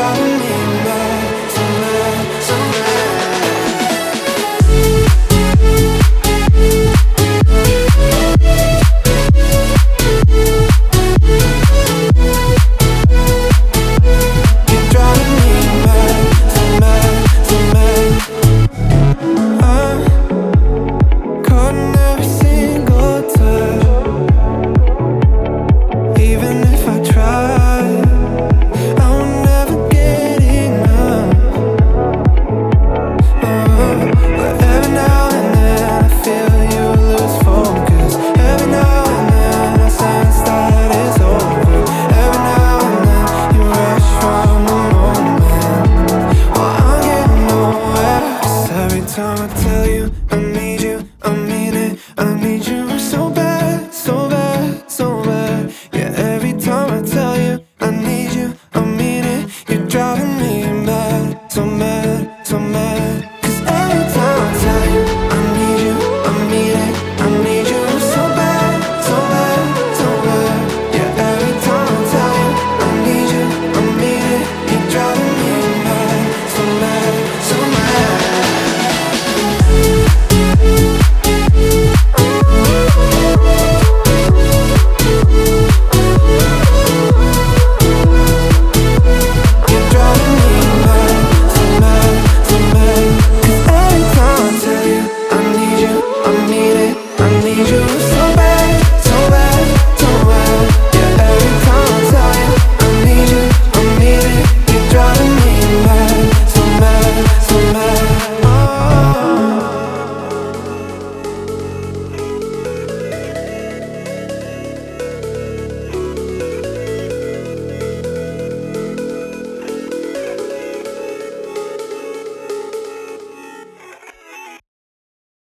driving me mad, so mad, so mad. You're driving me mad, so mad, so mad. I'm caught in every single touch. Even if I try, I will never get enough. But every now and then I feel you lose focus. Every now and then I sense that it's over. Every now and then you rush from the moment. Well, I'm getting nowhere. 'Cause every time I tell you I need you, I mean it. I need you so bad, so bad, so bad. Yeah, every time I tell you I need you, I mean it. You're driving